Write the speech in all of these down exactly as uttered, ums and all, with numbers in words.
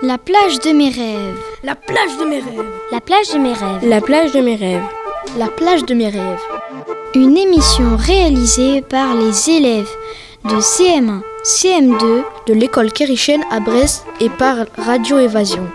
La plage de mes rêves. La plage de mes rêves. La plage de mes rêves. La plage de mes rêves. La plage de mes rêves. Une émission réalisée par les élèves de C M un, C M deux de l'école Kérichen à Brest et par Radio Évasion.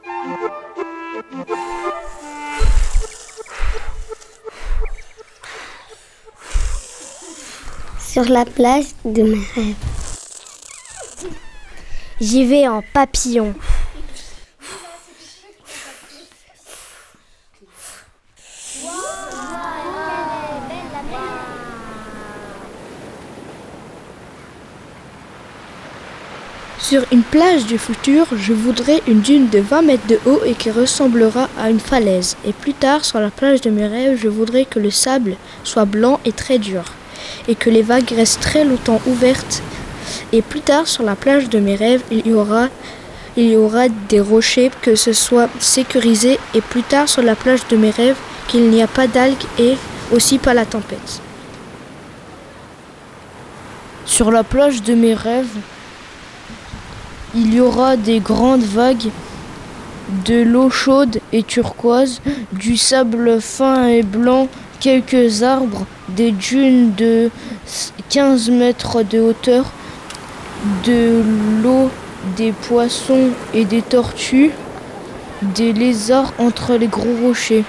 Sur la plage de mes rêves. J'y vais en papillon. Sur une plage du futur, je voudrais une dune de vingt mètres de haut et qui ressemblera à une falaise. Et plus tard, sur la plage de mes rêves, je voudrais que le sable soit blanc et très dur. Et que les vagues restent très longtemps ouvertes. Et plus tard, sur la plage de mes rêves, il y aura, il y aura des rochers, que ce soit sécurisé. Et plus tard, sur la plage de mes rêves, qu'il n'y a pas d'algues et aussi pas la tempête. Sur la plage de mes rêves, il y aura des grandes vagues, de l'eau chaude et turquoise, du sable fin et blanc, quelques arbres, des dunes de quinze mètres de hauteur, de l'eau, des poissons et des tortues, des lézards entre les gros rochers.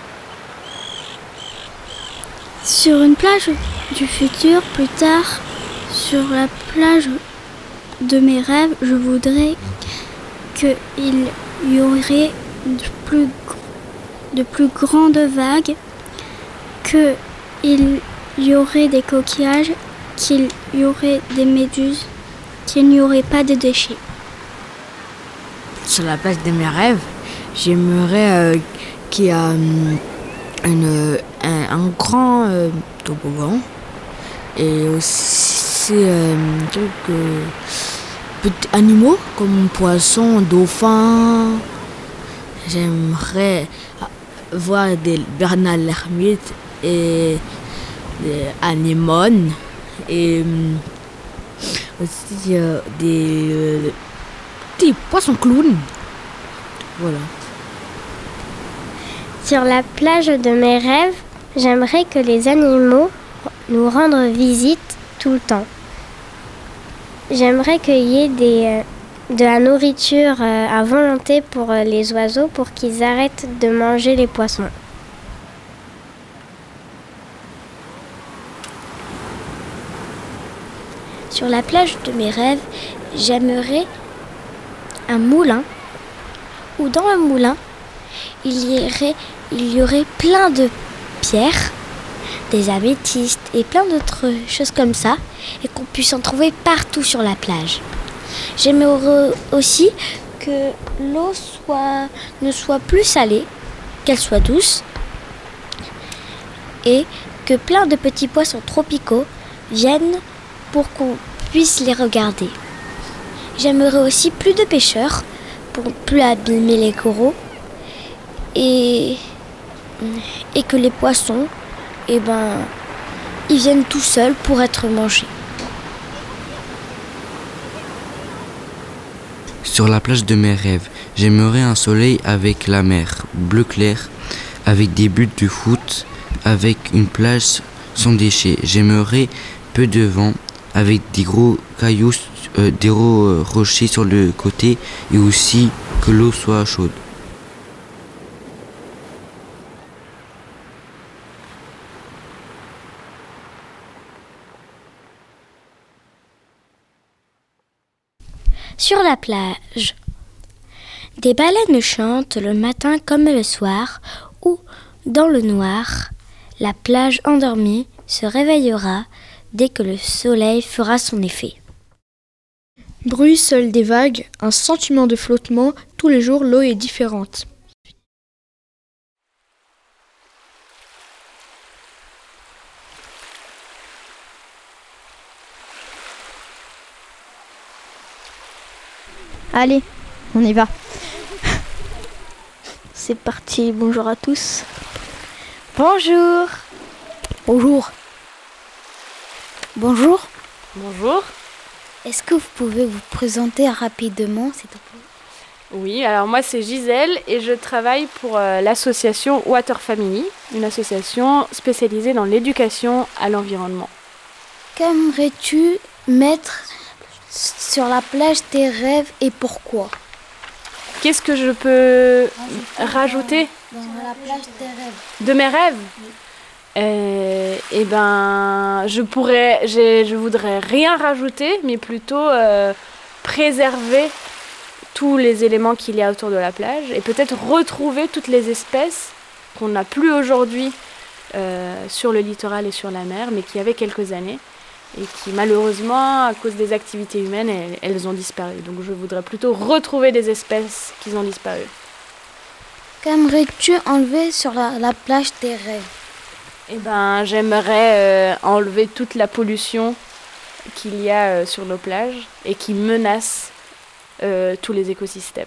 Sur une plage du futur, plus tard, sur la plage de mes rêves, je voudrais qu'il y aurait de plus, de plus grandes vagues, qu'il y aurait des coquillages, qu'il y aurait des méduses, qu'il n'y aurait pas de déchets. Sur la plage de mes rêves, j'aimerais euh, qu'il y ait euh, une, un, un grand euh, toboggan et aussi euh, quelques petits animaux comme poissons, dauphins. J'aimerais voir des bernard l'ermite et des anémones et euh, aussi euh, des euh, petits poissons clowns. Voilà. Sur la plage de mes rêves, j'aimerais que les animaux nous rendent visite tout le temps. J'aimerais qu'il y ait des, euh, de la nourriture euh, à volonté pour euh, les oiseaux pour qu'ils arrêtent de manger les poissons. Sur la plage de mes rêves, j'aimerais un moulin où dans le moulin, il y aurait, il y aurait plein de pierres, des améthystes et plein d'autres choses comme ça et qu'on puisse en trouver partout sur la plage. J'aimerais aussi que l'eau soit, ne soit plus salée, qu'elle soit douce et que plein de petits poissons tropicaux viennent pour qu'on puisse les regarder. J'aimerais aussi plus de pêcheurs pour ne plus abîmer les coraux et, et que les poissons, eh ben, ils viennent tout seuls pour être mangés. Sur la plage de mes rêves, j'aimerais un soleil avec la mer, bleu clair, avec des buts de foot, avec une plage sans déchets. J'aimerais peu de vent, avec des gros cailloux, euh, des gros euh, rochers sur le côté et aussi que l'eau soit chaude. Sur la plage, des baleines chantent le matin comme le soir, où, dans le noir, la plage endormie se réveillera dès que le soleil fera son effet. Bruit seul des vagues, un sentiment de flottement, tous les jours l'eau est différente. Allez, on y va. C'est parti, bonjour à tous. Bonjour. Bonjour. Bonjour. Bonjour. Est-ce que vous pouvez vous présenter rapidement, s'il te plaît ? Oui, alors moi c'est Gisèle et je travaille pour euh, l'association Water Family, une association spécialisée dans l'éducation à l'environnement. Qu'aimerais-tu mettre sur la plage tes rêves et pourquoi? Qu'est-ce que je peux rajouter dans la plage tes rêves? De mes rêves? Euh, eh ben, je pourrais, j'ai, je voudrais rien rajouter, mais plutôt euh, préserver tous les éléments qu'il y a autour de la plage et peut-être retrouver toutes les espèces qu'on n'a plus aujourd'hui euh, sur le littoral et sur la mer, mais qui avaient quelques années et qui malheureusement, à cause des activités humaines, elles, elles ont disparu. Donc je voudrais plutôt retrouver des espèces qui ont disparu. Qu'aimerais-tu enlever sur la, la plage tes rêves? Eh ben, j'aimerais euh, enlever toute la pollution qu'il y a euh, sur nos plages et qui menace euh, tous les écosystèmes.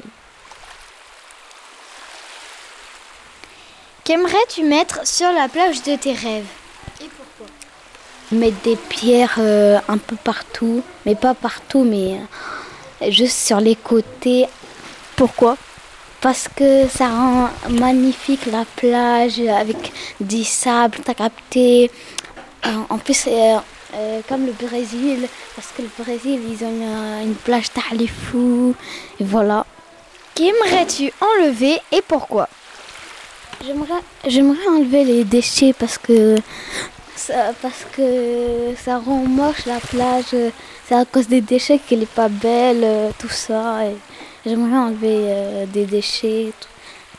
Qu'aimerais-tu mettre sur la plage de tes rêves? Et pourquoi? Mettre des pierres euh, un peu partout, mais pas partout, mais euh, juste sur les côtés. Pourquoi? Parce que ça rend magnifique la plage avec du sable, t'as capté. Euh, en plus, euh, euh, comme le Brésil, parce que le Brésil, ils ont une, une plage tarifou, et voilà. Qu'aimerais-tu enlever et pourquoi? J'aimerais, j'aimerais enlever les déchets parce que ça, parce que ça rend moche la plage. C'est à cause des déchets qu'elle n'est pas belle, tout ça. Et j'aimerais enlever euh, des déchets. Tout.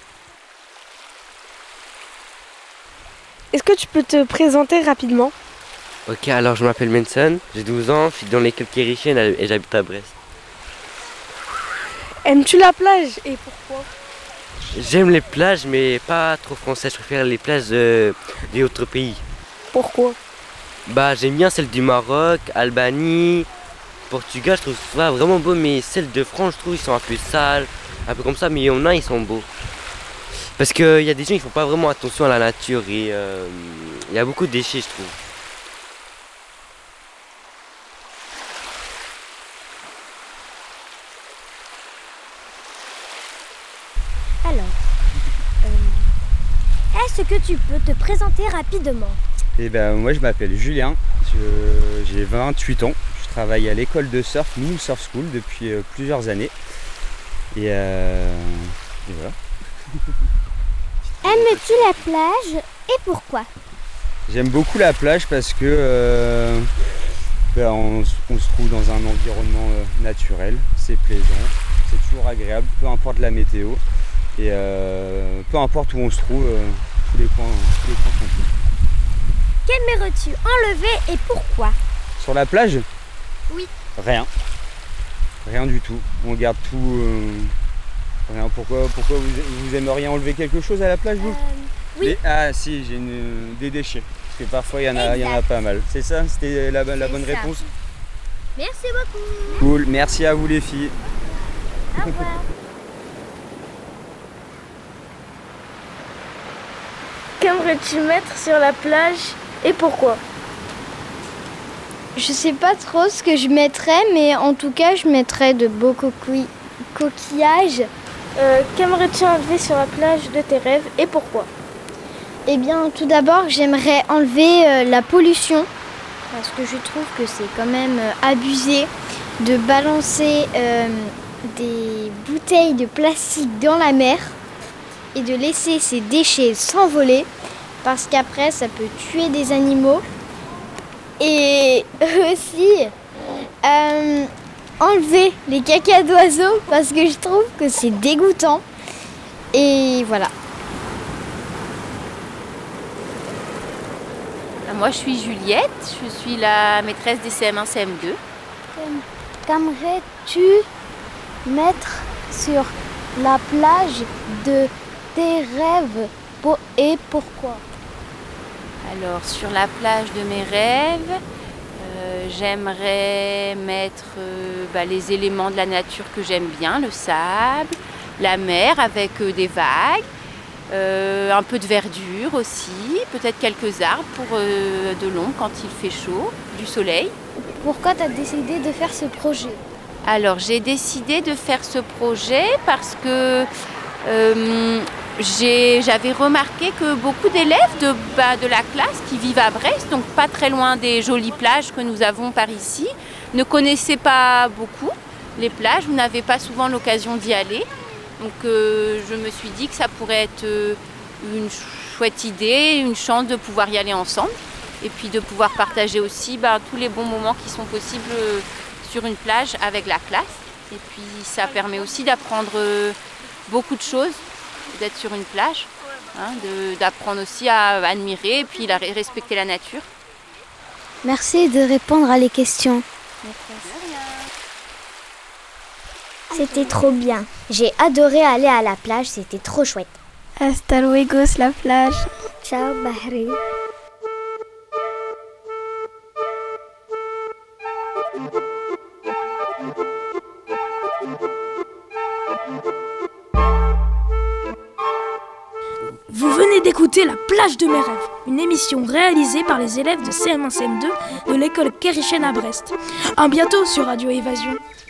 Est-ce que tu peux te présenter rapidement? Ok, alors je m'appelle Manson, j'ai douze ans, je suis dans l'école chrétienne et j'habite à Brest. Aimes-tu la plage et pourquoi? J'aime les plages, mais pas trop françaises, je préfère les plages euh, des autres pays. Pourquoi? Bah j'aime bien celles du Maroc, Albanie, Portugal, je trouve ça vraiment beau, mais celles de France, je trouve ils sont un peu sales, un peu comme ça, mais il y en a, ils sont beaux. Parce qu'il y a des gens qui font pas vraiment attention à la nature et il euh, y a beaucoup de déchets, je trouve. Alors, euh, est-ce que tu peux te présenter rapidement? Eh ben, moi je m'appelle Julien, je, j'ai vingt-huit ans, je travaille à l'école de surf, Moon Surf School, depuis euh, plusieurs années. Et, euh, et voilà. Aimes-tu la plage et pourquoi? J'aime beaucoup la plage parce que euh, ben, on, on se trouve dans un environnement euh, naturel, c'est plaisant, c'est toujours agréable, peu importe la météo. Et euh, peu importe où on se trouve, euh, tous les coins, tous les coins sont beaux. Qu'aimerais-tu enlever et pourquoi? Sur la plage? Oui. Rien. Rien du tout. On garde tout. Euh, rien. Pourquoi, pourquoi vous, vous aimeriez enlever quelque chose à la plage, vous? euh, Oui. Les, ah si, j'ai une, des déchets. Parce que parfois il y en a, il y en a pas mal. C'est ça? C'était la, la bonne ça. réponse? Merci beaucoup. Cool. Merci à vous les filles. Au revoir. Qu'aimerais-tu mettre sur la plage et pourquoi? Je sais pas trop ce que je mettrais, mais en tout cas, je mettrais de beaux coquilles- coquillages. Euh, Qu'aimerais-tu enlever sur la plage de tes rêves et pourquoi? Eh bien, tout d'abord, j'aimerais enlever euh, la pollution, parce que je trouve que c'est quand même euh, abusé de balancer euh, des bouteilles de plastique dans la mer et de laisser ces déchets s'envoler, parce qu'après, ça peut tuer des animaux. Et aussi, euh, enlever les cacas d'oiseaux, parce que je trouve que c'est dégoûtant. Et voilà. Moi, je suis Juliette, je suis la maîtresse des C M un C M deux. Qu'aimerais-tu mettre sur la plage de tes rêves et pourquoi? Alors, sur la plage de mes rêves, euh, j'aimerais mettre euh, bah, les éléments de la nature que j'aime bien, le sable, la mer avec euh, des vagues, euh, un peu de verdure aussi, peut-être quelques arbres pour euh, de l'ombre quand il fait chaud, du soleil. Pourquoi tu as décidé de faire ce projet? Alors j'ai décidé de faire ce projet parce que euh, j'ai, j'avais remarqué que beaucoup d'élèves de, bah, de la classe qui vivent à Brest, donc pas très loin des jolies plages que nous avons par ici, ne connaissaient pas beaucoup les plages, vous n'avez pas souvent l'occasion d'y aller. Donc euh, je me suis dit que ça pourrait être euh, une chouette idée, une chance de pouvoir y aller ensemble et puis de pouvoir partager aussi bah, tous les bons moments qui sont possibles euh, sur une plage avec la classe. Et puis ça permet aussi d'apprendre euh, beaucoup de choses, d'être sur une plage, hein, de, d'apprendre aussi à admirer et puis à respecter la nature. Merci de répondre à les questions. C'était trop bien. J'ai adoré aller à la plage, c'était trop chouette. Hasta luego, la plage. Ciao, Bahri. Vous venez d'écouter La plage de mes rêves, une émission réalisée par les élèves de C M un C M deux de l'école Kérichen à Brest. À bientôt sur Radio Évasion.